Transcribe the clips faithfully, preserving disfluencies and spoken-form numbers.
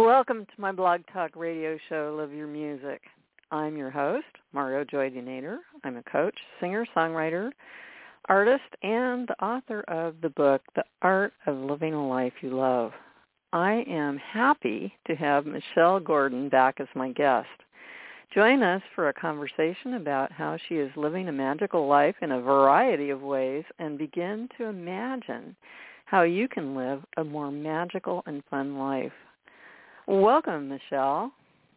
Welcome to my blog talk radio show, Live Your Music. I'm your host, Margot Joy Nader. I'm a coach, singer, songwriter, artist, and the author of the book, The Art of Living a Life You Love. I am happy to have Michelle Gordon back as my guest. Join us for a conversation about how she is living a magical life in a variety of ways and begin to imagine how you can live a more magical and fun life. Welcome, Michelle.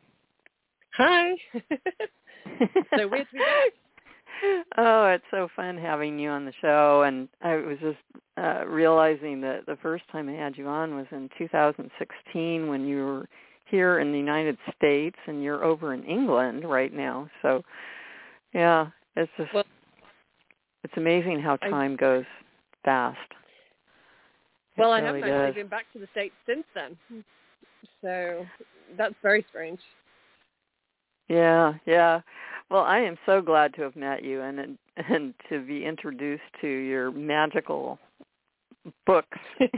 Hi. So weird to be back. Oh, it's so fun having you on the show. And I was just uh, realizing that the first time I had you on was in two thousand sixteen when you were here in the United States, and you're over in England right now. So, yeah, it's just well, it's amazing how time I, goes fast. It well, I really haven't actually does. been back to the States since then. So that's very strange. Yeah, yeah. Well, I am so glad to have met you and and, and to be introduced to your magical books.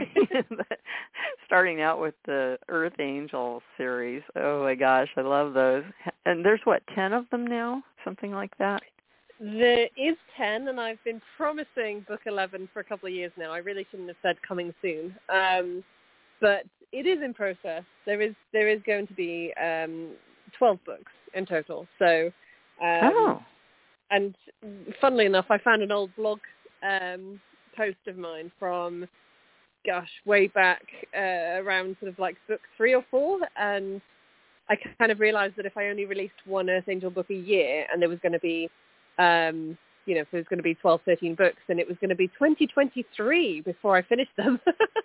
Starting out with the Earth Angel series. Oh my gosh, I love those. And there's what, ten of them now? Something like that? There is ten, and I've been promising book eleven for a couple of years now. I really shouldn't have said coming soon. Um, but it is in process. There is there is going to be um, twelve books in total. So, um, oh. and funnily enough, I found an old blog um, post of mine from, gosh, way back uh, around sort of like book three or four, and I kind of realized that if I only released one Earth Angel book a year, and there was going to be, um, you know, if there was going to be twelve, thirteen books, then it was going to be twenty twenty-three before I finished them.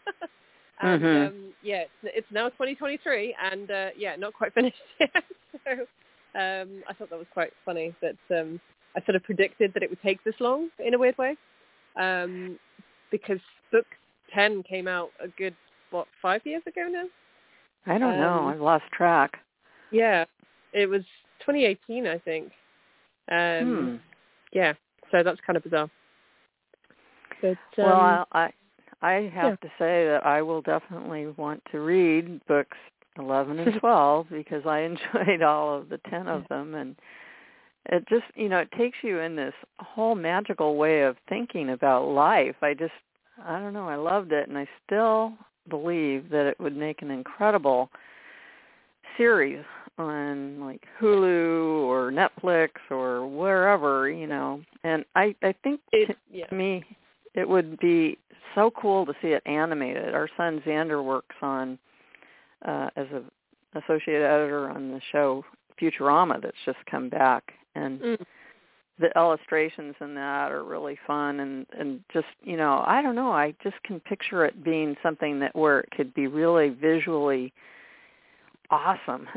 And mm-hmm. um, yeah, it's, it's now twenty twenty-three, and uh, yeah, not quite finished yet. So um, I thought that was quite funny that um, I sort of predicted that it would take this long in a weird way, um, because book ten came out a good, what, five years ago now? I don't um, know. I've lost track. Yeah, it was twenty eighteen, I think. Um, Hmm. Yeah, so that's kind of bizarre. But, um, well, I I have yeah. to say that I will definitely want to read books eleven and twelve because I enjoyed all of the ten of them, and it just, you know, it takes you in this whole magical way of thinking about life. I just, I don't know, I loved it, and I still believe that it would make an incredible series on like Hulu or Netflix or wherever, you know. And I, I think it, to, yeah. to me it would be so cool to see it animated. Our son Xander works on uh, as a associate editor on the show Futurama that's just come back, and Mm. the illustrations in that are really fun, and, and just, you know, I don't know, I just can picture it being something that where it could be really visually awesome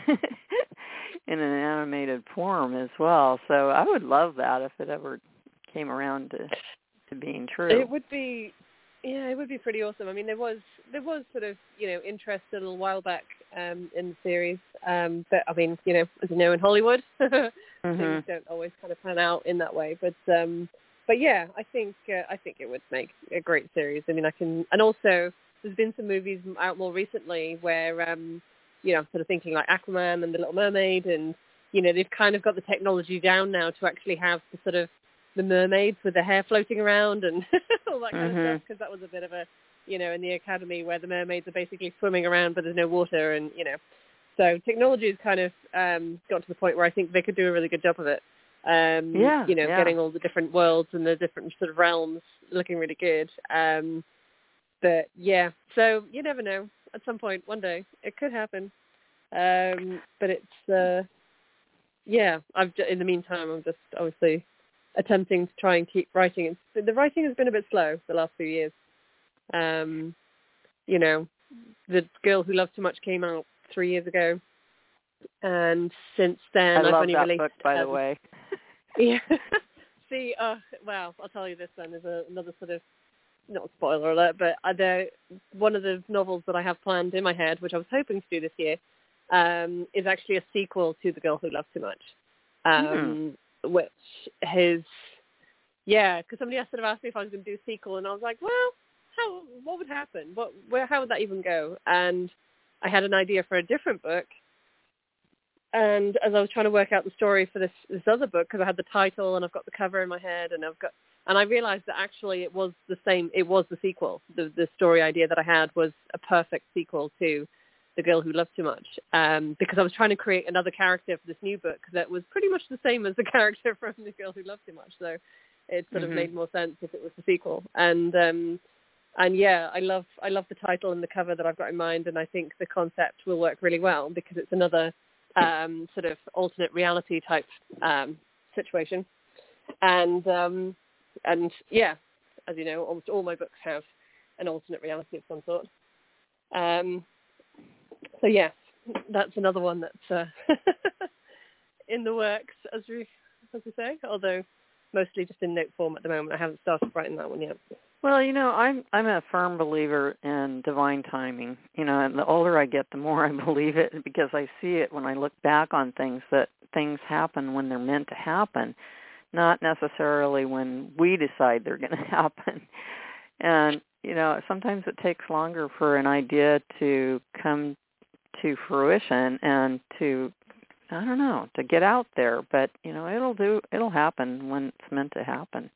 in an animated form as well. So I would love that if it ever came around to to being true. It would be, yeah, it would be pretty awesome. I mean, there was there was sort of, you know, interest a little while back um, in the series, um, but I mean, you know, as you know, in Hollywood, mm-hmm. things don't always kind of pan out in that way. But um, but yeah, I think uh, I think it would make a great series. I mean, I can, and also there's been some movies out more recently where, um, you know, I'm sort of thinking like Aquaman and The Little Mermaid, and you know, they've kind of got the technology down now to actually have the sort of the mermaids with their hair floating around and all that kind mm-hmm. of stuff, because that was a bit of a, you know, in the Academy where the mermaids are basically swimming around but there's no water, and, you know, so technology has kind of um, got to the point where I think they could do a really good job of it. Um, yeah, you know, yeah. getting all the different worlds and the different sort of realms looking really good. Um, but, yeah, so you never know. At some point, one day, it could happen. Um, but it's, uh, yeah, I've in the meantime, I'm just obviously attempting to try and keep writing. It's, the writing has been a bit slow the last few years. Um, you know, The Girl Who Loved Too Much came out three years ago, and since then I I've love only that released. book, by um, the way. Yeah. See, uh, well, I'll tell you this then. There's a, another sort of, not spoiler alert, but uh, there, one of the novels that I have planned in my head, which I was hoping to do this year, um, is actually a sequel to The Girl Who Loved Too Much. Um, hmm. Which his, yeah, because somebody else sort of asked me if I was going to do a sequel, and I was like, well, how, what would happen? What, where, how would that even go? And I had an idea for a different book. And as I was trying to work out the story for this, this other book, because I had the title and I've got the cover in my head, and I've got, and I realized that actually it was the same. It was the sequel. The the story idea that I had was a perfect sequel to The Girl Who Loved Too Much, um, because I was trying to create another character for this new book that was pretty much the same as the character from The Girl Who Loved Too Much. So it sort of Mm-hmm. made more sense if it was the sequel. And um, and yeah, I love I love the title and the cover that I've got in mind, and I think the concept will work really well because it's another um, sort of alternate reality type um, situation. And um, and yeah, as you know, almost all my books have an alternate reality of some sort. Um, so yes, that's another one that's uh, in the works, as we as we say. Although mostly just in note form at the moment. I haven't started writing that one yet. Well, you know, I'm I'm a firm believer in divine timing. You know, and the older I get, the more I believe it, because I see it when I look back on things, that things happen when they're meant to happen, not necessarily when we decide they're going to happen. And, you know, sometimes it takes longer for an idea to come to fruition and to, I don't know, to get out there. But, you know, it'll do, it'll happen when it's meant to happen.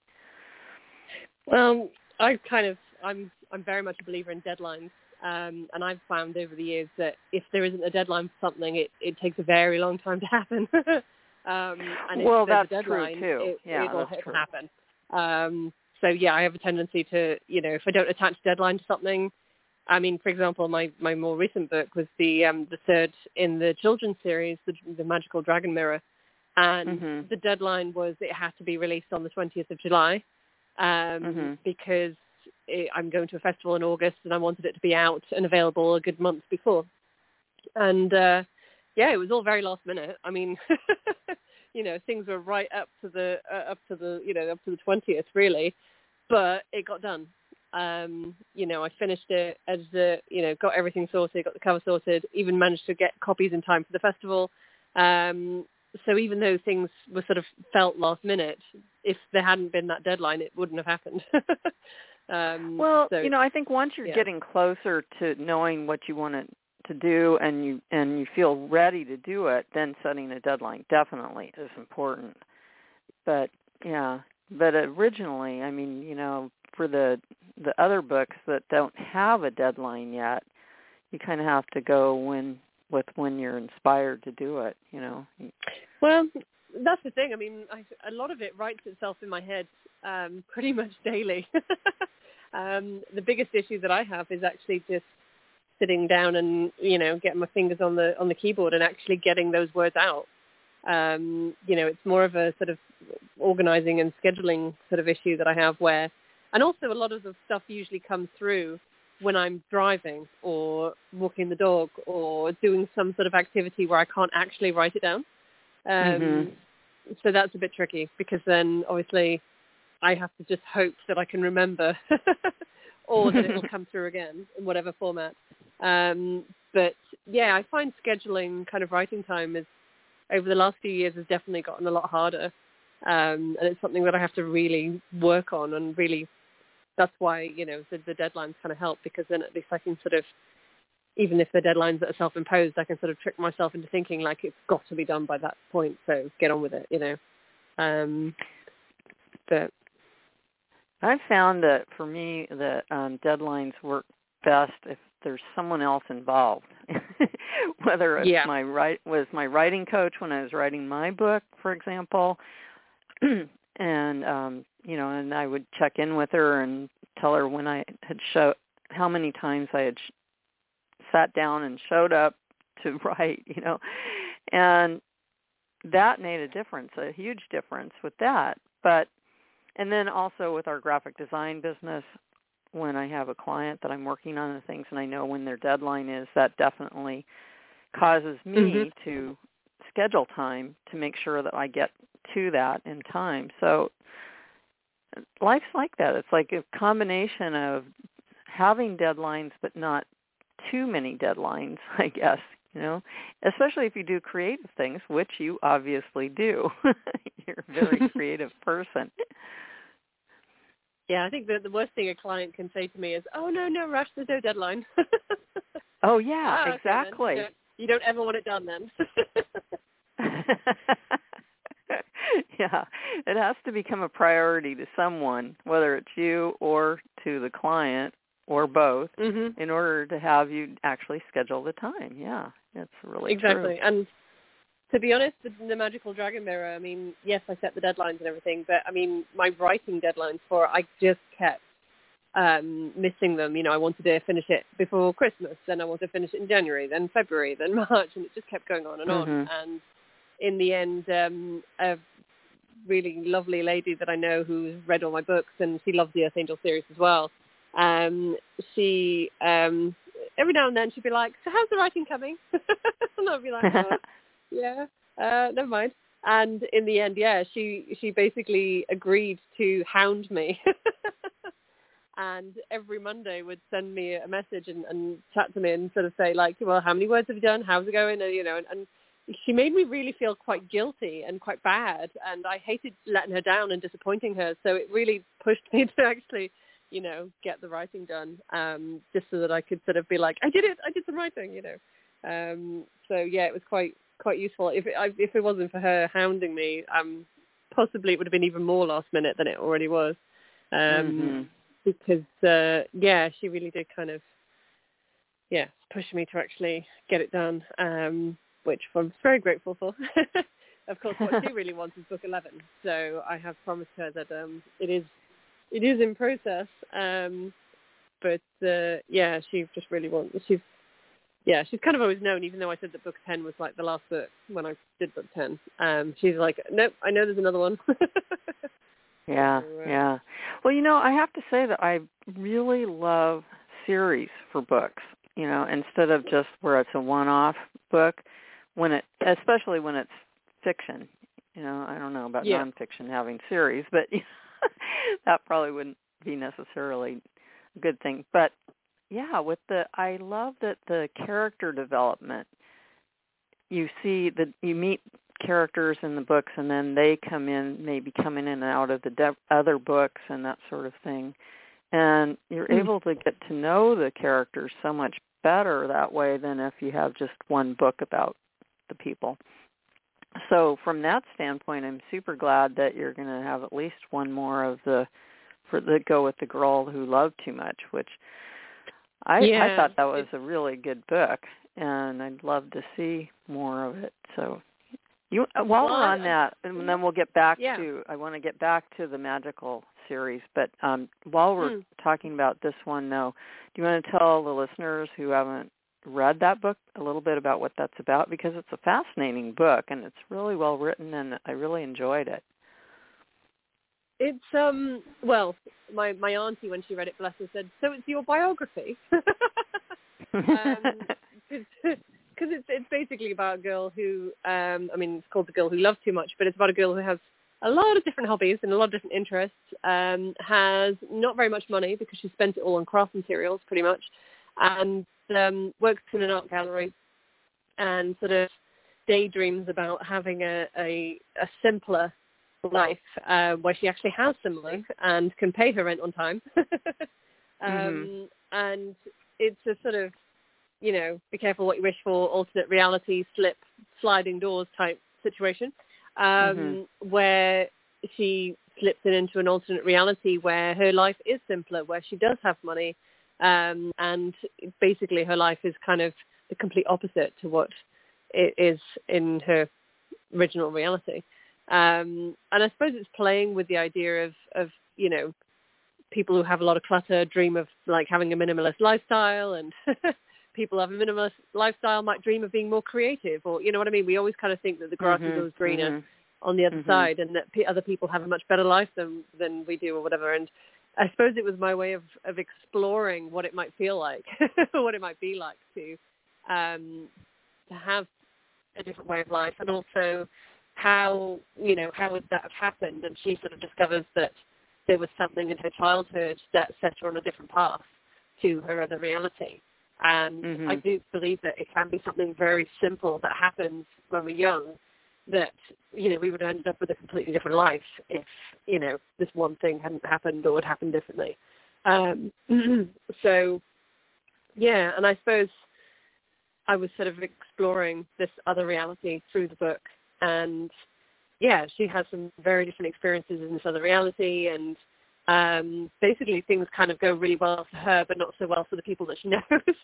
Well, I kind of, I'm I'm very much a believer in deadlines. Um, and I've found over the years that if there isn't a deadline for something, it, it takes a very long time to happen. um, and well, if there's that's a deadline, true, too. It, Yeah, it'll, that's it'll true. happen. Um, so, yeah, I have a tendency to, you know, if I don't attach a deadline to something, I mean, for example, my, my more recent book was the um, the third in the children's series, the, the Magical Dragon Mirror. And Mm-hmm. the deadline was it had to be released on the twentieth of July. Um, mm-hmm. because it, I'm going to a festival in August and I wanted it to be out and available a good month before. And, uh, yeah, it was all very last minute. I mean, you know, things were right up to the, uh, up to the, you know, up to the twentieth really, but it got done. Um, you know, I finished it as the, you know, got everything sorted, got the cover sorted, even managed to get copies in time for the festival. Um, So even though things were sort of felt last minute, if there hadn't been that deadline, it wouldn't have happened. um, Well, so, you know, I think once you're yeah. getting closer to knowing what you want to, to do and you and you feel ready to do it, then setting a deadline definitely is important. But, yeah, but originally, I mean, you know, for the the other books that don't have a deadline yet, you kind of have to go when with when you're inspired to do it, you know. Well, that's the thing. I mean, I, a lot of it writes itself in my head um, pretty much daily. um, the biggest issue that I have is actually just sitting down and, you know, getting my fingers on the on the keyboard and actually getting those words out. Um, you know, it's more of a sort of organizing and scheduling sort of issue that I have where, and also a lot of the stuff usually comes through when I'm driving or walking the dog or doing some sort of activity where I can't actually write it down. Um, mm-hmm. So that's a bit tricky because then obviously I have to just hope that I can remember or that it will come through again in whatever format. Um, but yeah, I find scheduling kind of writing time is over the last few years has definitely gotten a lot harder. Um, and it's something that I have to really work on and really, that's why, you know, the, the deadlines kind of help because then at least I can sort of, even if the deadlines that are self-imposed, I can sort of trick myself into thinking like it's got to be done by that point, so get on with it, you know. Um, but I've found that for me that um, deadlines work best if there's someone else involved. Whether it's yeah. my write was my writing coach when I was writing my book, for example, and um, you know, and I would check in with her and tell her when I had show how many times I had sh- sat down and showed up to write, you know, and that made a difference, a huge difference with that. But and then also with our graphic design business, when I have a client that I'm working on the things and I know when their deadline is, that definitely causes me Mm-hmm. to schedule time to make sure that I get to that in time. So life's like that. It's like a combination of having deadlines but not too many deadlines, I guess, you know, especially if you do creative things, which you obviously do. You're a very creative person. Yeah, I think the, the worst thing a client can say to me is, oh, no, no rush, there's no deadline. Oh, yeah, oh, exactly. Okay, you, don't, you don't ever want it done then. Yeah, it has to become a priority to someone, whether it's you or to the client or both, mm-hmm. in order to have you actually schedule the time. Yeah, it's really exactly. true. And to be honest, the, the Magical Dragon Mirror, I mean, yes, I set the deadlines and everything, but I mean, my writing deadlines for it, I just kept um, missing them. You know, I wanted to finish it before Christmas, then I wanted to finish it in January, then February, then March, and it just kept going on and mm-hmm. on. And in the end, um, a really lovely lady that I know who's read all my books, and she loves the Earth Angel series as well, um, she, um, every now and then she'd be like, so how's the writing coming? And I'd be like, oh, yeah, uh, never mind. And in the end, yeah, she she basically agreed to hound me. And every Monday would send me a message and, and chat to me and sort of say, like, well, how many words have you done? How's it going? And, you know, and, and she made me really feel quite guilty and quite bad. And I hated letting her down and disappointing her. So it really pushed me to actually, you know, get the writing done, um, just so that I could sort of be like, I did it. I did some writing, you know. Um, so, yeah, it was quite quite useful. If it, I, if it wasn't for her hounding me, um, possibly it would have been even more last minute than it already was. Um, mm-hmm. Because, uh, yeah, she really did kind of, yeah, push me to actually get it done, um, which I'm very grateful for. Of course, what she really wants is book eleven. So I have promised her that um, it is it is in process. Um, but, uh, yeah, she just really wants, she's, yeah, she's kind of always known, even though I said that book ten was like the last book when I did book ten. Um, she's like, nope, I know there's another one. Yeah, so, uh, yeah. Well, you know, I have to say that I really love series for books, you know, instead of just where it's a one-off book, when it, especially when it's fiction. You know, I don't know about yeah. nonfiction having series, but that probably wouldn't be necessarily a good thing. But, yeah, with the, I love that the character development, you see that you meet characters in the books, and then they come in, maybe coming in and out of the de- other books and that sort of thing. And you're mm. able to get to know the characters so much better that way than if you have just one book about the people. So from that standpoint, I'm super glad that you're going to have at least one more of the, for the Go With the Girl Who Loved Too Much, which I, yeah. I thought that was a really good book, and I'd love to see more of it. So You, while well, we're on I, that, and then we'll get back yeah. to, I want to get back to the magical series, but um, while we're mm. talking about this one, though, do you want to tell the listeners who haven't read that book a little bit about what that's about? Because it's a fascinating book, and it's really well written, and I really enjoyed it. It's, um, well, my, my auntie, when she read it, bless her, said, so it's your biography? um, Because it's it's basically about a girl who, um, I mean, it's called The Girl Who Loved Too Much, but it's about a girl who has a lot of different hobbies and a lot of different interests, um, has not very much money because she spent it all on craft materials, pretty much, and um, works in an art gallery and sort of daydreams about having a, a, a simpler life uh, where she actually has some money and can pay her rent on time. um, mm-hmm. And it's a sort of, you know, be careful what you wish for, alternate reality, slip, sliding doors type situation, um, mm-hmm. where she slips in into an alternate reality where her life is simpler, where she does have money, um, and basically her life is kind of the complete opposite to what it is in her original reality. Um, and I suppose it's playing with the idea of, of, you know, people who have a lot of clutter dream of like having a minimalist lifestyle, and people who have a minimalist lifestyle might dream of being more creative, or, you know what I mean? We always kind of think that the grass mm-hmm. is always greener mm-hmm. on the other mm-hmm. side, and that p- other people have a much better life than, than we do or whatever. And I suppose it was my way of, of exploring what it might feel like, what it might be like to, um, to have a different way of life, and also how, you know, how would that have happened? And she sort of discovers that there was something in her childhood that set her on a different path to her other reality. And mm-hmm. I do believe that it can be something very simple that happens when we're young that, you know, we would have ended up with a completely different life if, you know, this one thing hadn't happened or had happened differently. Um, so, yeah, and I suppose I was sort of exploring this other reality through the book. And, yeah, she has some very different experiences in this other reality, and um, basically things kind of go really well for her, but not so well for the people that she knows.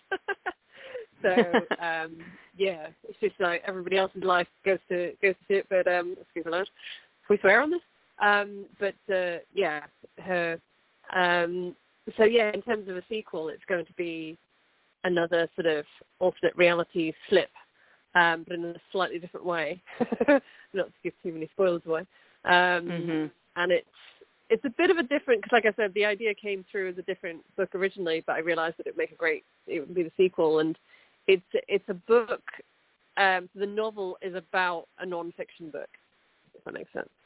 So, um, yeah, it's just like everybody else's life goes to goes to shit, but um, excuse me, can we swear on this? Um, but, uh, yeah, her, um, so, yeah, in terms of a sequel, it's going to be another sort of alternate reality slip, um, but in a slightly different way, not to give too many spoilers away. Um, mm-hmm. And it's it's a bit of a different, because like I said, the idea came through as a different book originally, but I realized that it would make a great, it would be the sequel. And it's it's a book, um, the novel is about a non-fiction book, if that makes sense.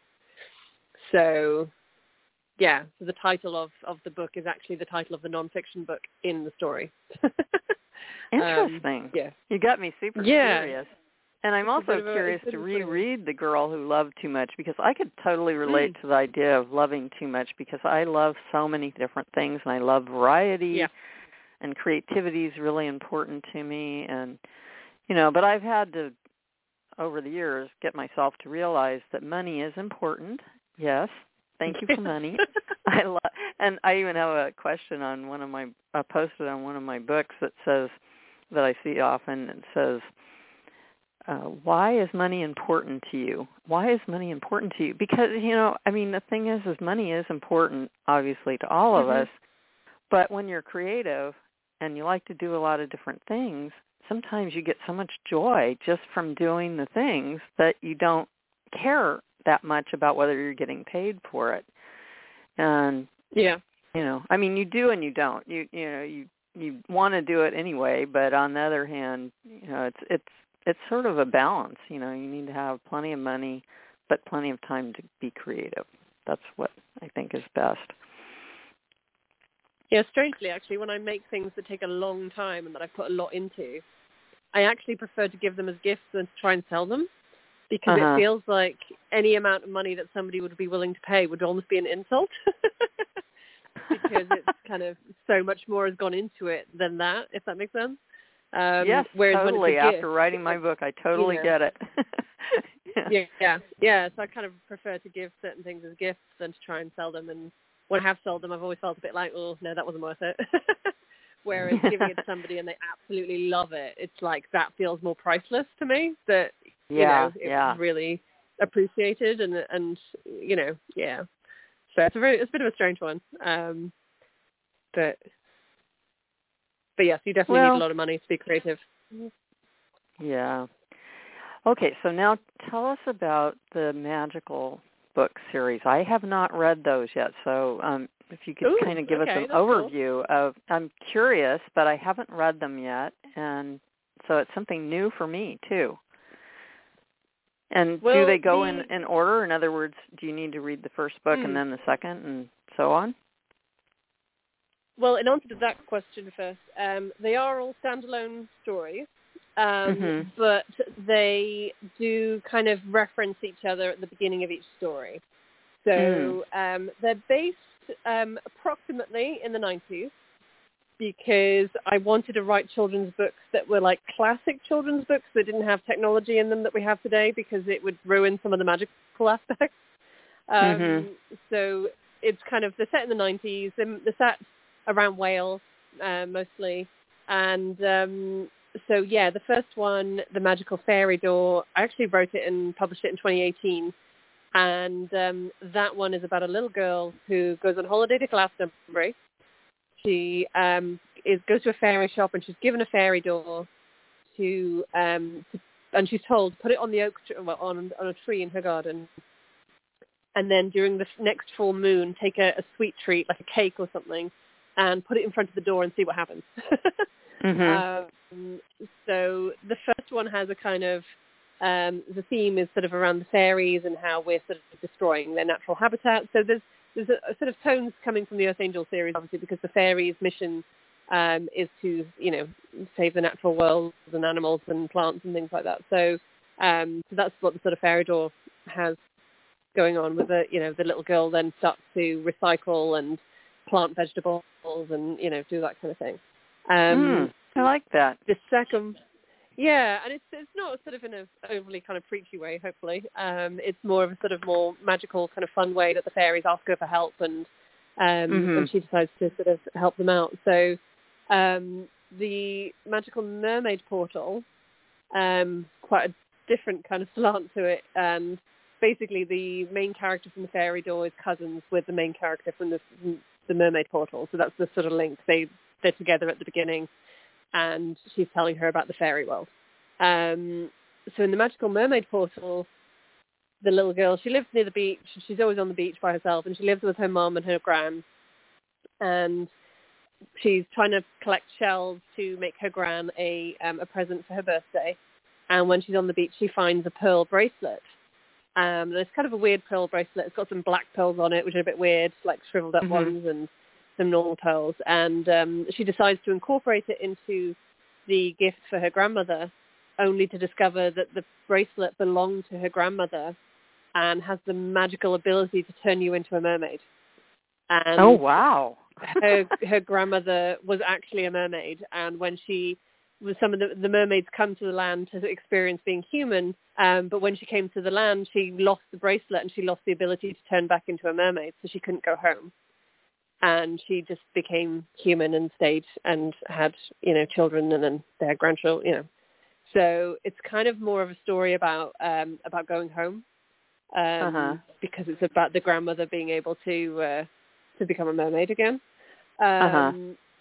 So, yeah, so the title of, of the book is actually the title of the non-fiction book in the story. Interesting. Um, yeah. You got me super yeah. curious. And I'm It's also a, curious to reread The Girl Who Loved Too Much, because I could totally relate mm. to the idea of loving too much, because I love so many different things, and I love variety, yeah. and creativity is really important to me. And, you know, but I've had to, over the years, get myself to realize that money is important. Yes. Thank you for money. I love, and I even have a question on one of my, I posted on one of my books that says, that I see often, it says, Uh, why is money important to you? Why is money important to you? Because, you know, I mean, the thing is, is money is important, obviously, to all of mm-hmm. us. But when you're creative and you like to do a lot of different things, sometimes you get so much joy just from doing the things that you don't care that much about whether you're getting paid for it. And, yeah, you know, I mean, you do and you don't. You, you know, you, you want to do it anyway, but on the other hand, you know, it's, it's, It's sort of a balance, you know. You need to have plenty of money, but plenty of time to be creative. That's what I think is best. Yeah, strangely, actually, when I make things that take a long time and that I put a lot into, I actually prefer to give them as gifts than to try and sell them, because uh-huh. it feels like any amount of money that somebody would be willing to pay would almost be an insult, because it's kind of so much more has gone into it than that, if that makes sense. Um, yes, whereas totally. When it's a gift, after writing my book, I totally you know, get it. yeah. yeah, yeah, yeah. So I kind of prefer to give certain things as gifts than to try and sell them. And when I have sold them, I've always felt a bit like, oh, no, that wasn't worth it. Whereas giving it to somebody and they absolutely love it, it's like that feels more priceless to me. That yeah, you know, it yeah. was really appreciated, and and you know, yeah. So it's a very, it's a bit of a strange one, um, but. But yes, you definitely well, need a lot of money to be creative. Yeah. Okay, so now tell us about the magical book series. I have not read those yet, so um, if you could Ooh, kind of give okay, us an overview cool. of, I'm curious, but I haven't read them yet, and so it's something new for me, too. And well, do they go the... in, in order? In other words, do you need to read the first book mm. and then the second and so on? Well, in answer to that question first, um, they are all standalone stories, um, mm-hmm. but they do kind of reference each other at the beginning of each story. So mm. um, they're based um, approximately in the nineties, because I wanted to write children's books that were like classic children's books that didn't have technology in them that we have today, because it would ruin some of the magical aspects. Um, mm-hmm. So it's kind of, they're set in the nineties, they're, they're set around Wales, uh, mostly. And um, so, yeah, the first one, The Magical Fairy Door, I actually wrote it and published it in twenty eighteen. And um, that one is about a little girl who goes on holiday to Glastonbury. She um, is goes to a fairy shop, and she's given a fairy door to, um, to and she's told, put it on the oak tree, well, on, on a tree in her garden. And then during the next full moon, take a, a sweet treat, like a cake or something, and put it in front of the door and see what happens. mm-hmm. um, so the first one has a kind of, um, the theme is sort of around the fairies and how we're sort of destroying their natural habitat. So there's there's a, a sort of tones coming from the Earth Angel series, obviously, because the fairies' mission um, is to, you know, save the natural world and animals and plants and things like that. So Um, so that's what the sort of fairy door has going on with the, you know, the little girl then starts to recycle and plant vegetables and, you know, do that kind of thing. Um, mm, I like that. The second, yeah, and it's it's not sort of in a overly kind of preachy way, hopefully. Um, it's more of a sort of more magical kind of fun way that the fairies ask her for help, and um, Mm-hmm. and she decides to sort of help them out. So um, the Magical Mermaid Portal, um, quite a different kind of slant to it, and basically the main character from the fairy door is cousins with the main character from the the mermaid portal. So that's the sort of link. They they're together at the beginning, and she's telling her about the fairy world. Um, so in the Magical Mermaid Portal, the little girl, she lives near the beach. She's always on the beach by herself, and she lives with her mom and her gran. And she's trying to collect shells to make her gran a um, a present for her birthday. And when she's on the beach, she finds a pearl bracelet. Um, and it's kind of a weird pearl bracelet. It's got some black pearls on it, which are a bit weird, like shriveled up mm-hmm. ones, and some normal pearls. And um, she decides to incorporate it into the gift for her grandmother, only to discover that the bracelet belonged to her grandmother and has the magical ability to turn you into a mermaid. And oh, wow. her her grandmother was actually a mermaid, and when she some of the, the mermaids come to the land to experience being human, um, but when she came to the land, she lost the bracelet and she lost the ability to turn back into a mermaid, so she couldn't go home. And she just became human and stayed and had, you know, children, and then they had grandchildren, you know. So it's kind of more of a story about um, about going home, um, uh-huh. because it's about the grandmother being able to uh, to become a mermaid again. Um, uh-huh.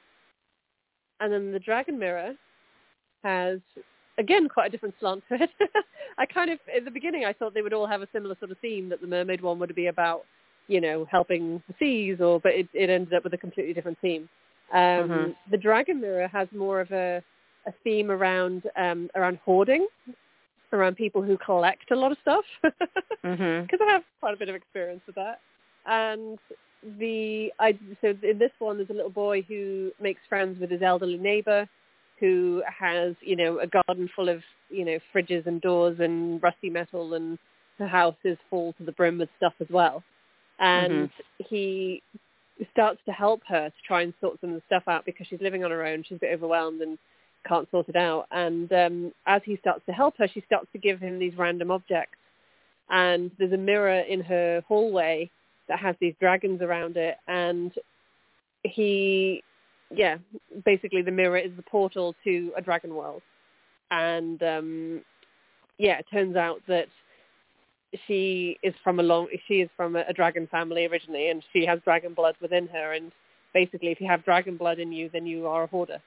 And then the Dragon Mirror has, again, quite a different slant to it. I kind of, at the beginning, I thought they would all have a similar sort of theme, that the mermaid one would be about, you know, helping the seas, or but it, it ended up with a completely different theme. Um, mm-hmm. The Dragon Mirror has more of a, a theme around um, around hoarding, around people who collect a lot of stuff, because mm-hmm. I have quite a bit of experience with that. And the I so in this one, there's a little boy who makes friends with his elderly neighbor, who has, you know, a garden full of, you know, fridges and doors and rusty metal, and the house is full to the brim with stuff as well. And mm-hmm. he starts to help her to try and sort some of the stuff out, because she's living on her own. She's a bit overwhelmed and can't sort it out. And um, as he starts to help her, she starts to give him these random objects. And there's a mirror in her hallway that has these dragons around it. And he... yeah, basically the mirror is the portal to a dragon world. And, um, yeah, it turns out that she is from a long, she is from a, a dragon family originally, and she has dragon blood within her. And basically, if you have dragon blood in you, then you are a hoarder.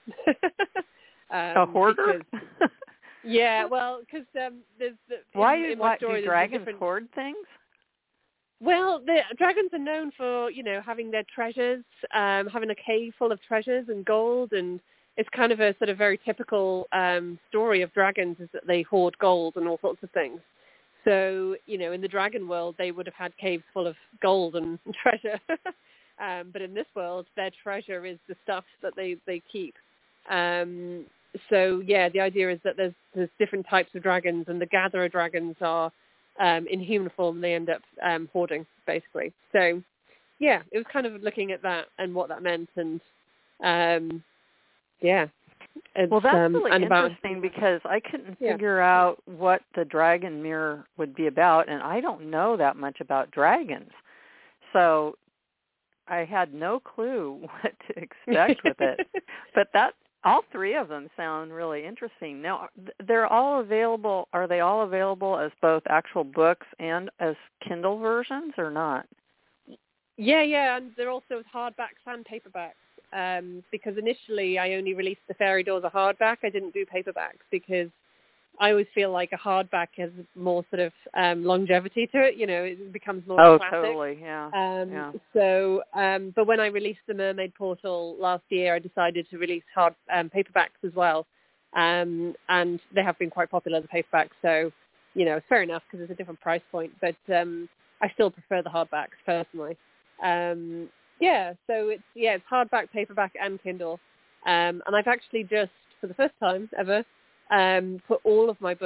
um, a hoarder? Because, yeah, well, because um, there's... The, why in, in why story, do dragons different... hoard things? Well, the dragons are known for, you know, having their treasures, um, having a cave full of treasures and gold, and it's kind of a sort of very typical um, story of dragons, is that they hoard gold and all sorts of things. So, you know, in the dragon world, they would have had caves full of gold and treasure. um, but in this world, their treasure is the stuff that they, they keep. Um, so, yeah, the idea is that there's, there's different types of dragons, and the gatherer dragons are Um, in human form, they end up um, hoarding, basically. So, yeah, it was kind of looking at that and what that meant, and um, yeah. It's, well, that's um, really and interesting about, because I couldn't yeah. figure out what the dragon mirror would be about, and I don't know that much about dragons. So I had no clue what to expect with it. But that all three of them sound really interesting. Now, they're all available. Are they all available as both actual books and as Kindle versions, or not? Yeah, yeah, and they're also hardbacks and paperbacks. Um, because initially I only released the Fairy Doors a hardback. I didn't do paperbacks because I always feel like a hardback has more sort of um, longevity to it. You know, it becomes more oh, classic. totally, yeah. Um, yeah. So, um, but when I released the Mermaid Portal last year, I decided to release hard um, paperbacks as well, um, and they have been quite popular, the paperbacks. So, you know, it's fair enough because it's a different price point, but um, I still prefer the hardbacks personally. Um, yeah, so it's yeah, it's hardback, paperback, and Kindle, um, and I've actually just, for the first time ever, um, put all of my books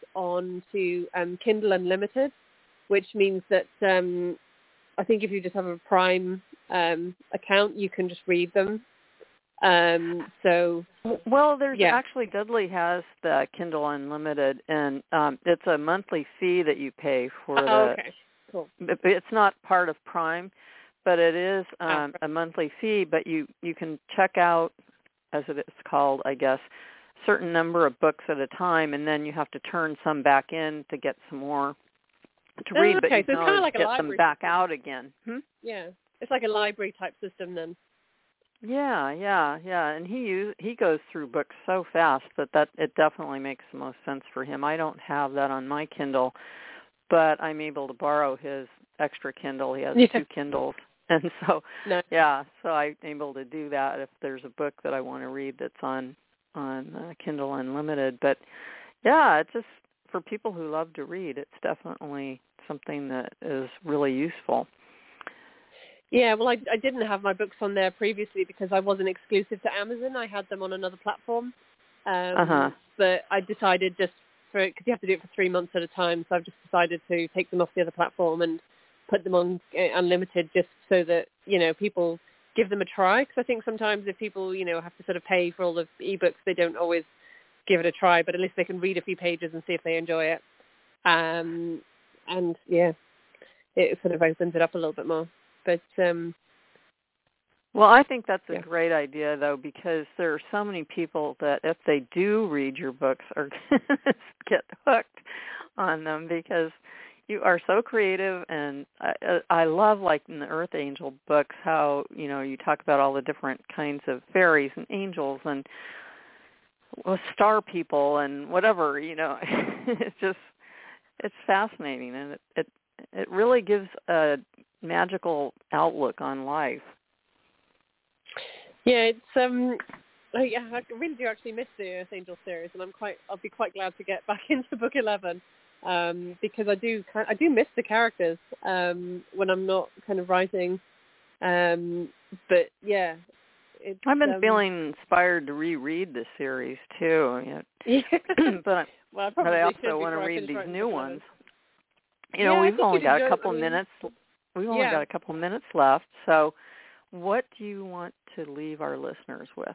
on to um, Kindle Unlimited, which means that um, I think if you just have a Prime um, account, you can just read them. Um, so, well, there's yeah. actually Dudley has the Kindle Unlimited, and um, it's a monthly fee that you pay for the. Oh, okay, cool. It's not part of Prime, but it is um, oh, right. a monthly fee. But you you can check out, as it is called, I guess, certain number of books at a time, and then you have to turn some back in to get some more to oh, read. okay. But you so can it's kind of always like a get library them back system. out again. Hmm? Yeah, it's like a library type system then. Yeah, yeah, yeah, and he use, he goes through books so fast that that it definitely makes the most sense for him. I don't have that on my Kindle, but I'm able to borrow his extra Kindle. He has Yeah. two Kindles, and so No. yeah, so I'm able to do that if there's a book that I want to read that's on on uh, Kindle Unlimited. But yeah, it's just for people who love to read, it's definitely something that is really useful. Yeah, well, I, I didn't have my books on there previously because I wasn't exclusive to Amazon. I had them on another platform. Um, Uh-huh. But I decided just for, because you have to do it for three months at a time, so I've just decided to take them off the other platform and put them on uh, Unlimited just so that, you know, people give them a try. Because I think sometimes if people, you know, have to sort of pay for all the ebooks, they don't always give it a try, but at least they can read a few pages and see if they enjoy it. Um, and, yeah, it sort of opens it up a little bit more. But um, well, I think that's a yeah. great idea, though, because there are so many people that if they do read your books are going to get hooked on them because you are so creative. And I, I love, like in the Earth Angel books, how, you know, you talk about all the different kinds of fairies and angels and well, star people and whatever, you know. It's just, it's fascinating. And it, it, it really gives a magical outlook on life. Yeah, it's um, oh, yeah, I really do actually miss the Earth Angel series, and I'm quite, I'll be quite glad to get back into book eleven, um, because I do, I do miss the characters um, when I'm not kind of writing, um, but yeah, it's, I've been um, feeling inspired to reread the series too, you know. yeah. but well, I but I probably also should want to before I read finish these writing new book ones. eleven. You Yeah, know, I we've think only you'd got a enjoy. couple I mean, minutes. We've only yeah. got a couple minutes left. So, what do you want to leave our listeners with?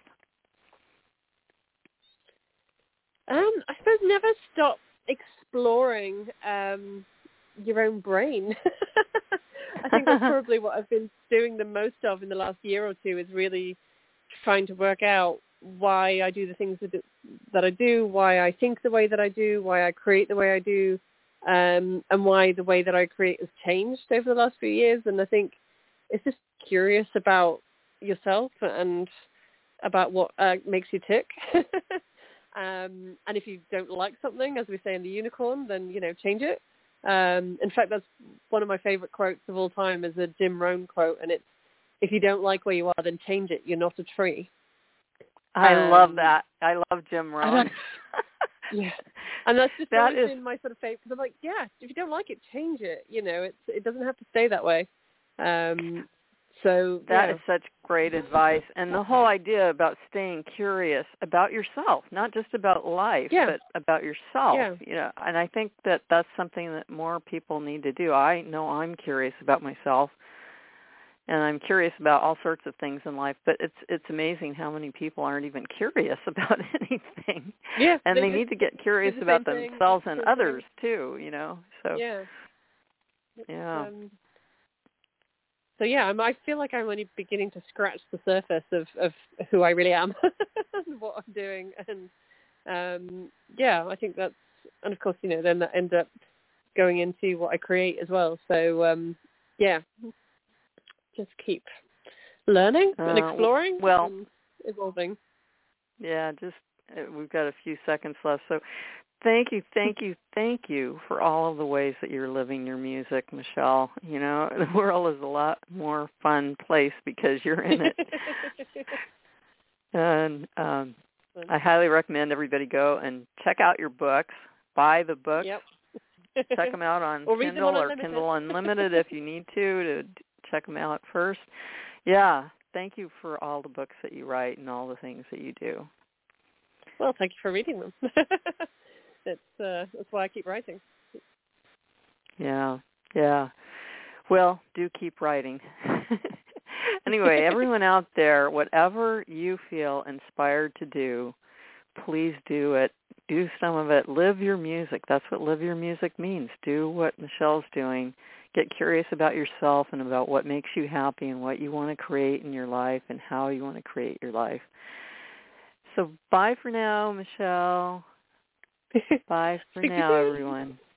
Um, I suppose never stop exploring um, your own brain. I think that's probably what I've been doing the most of in the last year or two is really trying to work out why I do the things that, that I do, why I think the way that I do, why I create the way I do, um, and why the way that I create has changed over the last few years. And I think it's just curious about yourself and about what uh, makes you tick. Um, and if you don't like something, as we say in The Unicorn, then, you know, change it. Um, in fact, that's one of my favorite quotes of all time is a Jim Rohn quote, and it's, if you don't like where you are, then change it. You're not a tree. I um, love that. I love Jim Rohn. Yeah. And that's just that always is, been my sort of favorite, because I'm like, yeah, if you don't like it, change it. You know, it's, it doesn't have to stay that way. Um, so, that yeah. is such great advice. And the whole idea about staying curious about yourself, not just about life, Yeah. but about yourself. Yeah. You know, and I think that that's something that more people need to do. I know I'm curious about myself, and I'm curious about all sorts of things in life, but it's it's amazing how many people aren't even curious about anything. Yeah. And they, they they need to get curious the about same thing. themselves and It's, um, others too, you know. So Yeah. It's, yeah. Um, So yeah, I'm, I feel like I'm only beginning to scratch the surface of, of who I really am and what I'm doing. And um, yeah, I think that's, and of course, you know, then that ends up going into what I create as well. So um, yeah, just keep learning Uh, and exploring well, and evolving. yeah, just uh, we've got a few seconds left. So thank you, thank you, thank you for all of the ways that you're living your music, Michelle. You know, the world is a lot more fun place because you're in it. And um, I highly recommend everybody go and check out your books. Buy the books. Yep. Check them out on or Kindle on or Unlimited. Kindle Unlimited if you need to, to check them out first. Yeah, thank you for all the books that you write and all the things that you do. Well, thank you for reading them. it's uh, that's why I keep writing. Yeah, yeah. Well, do keep writing. Anyway, everyone out there, whatever you feel inspired to do, please do it. Do some of it. Live your music. That's what live your music means. Do what Michelle's doing. Get curious about yourself and about what makes you happy and what you want to create in your life and how you want to create your life. So bye for now, Michelle. Bye for now, everyone.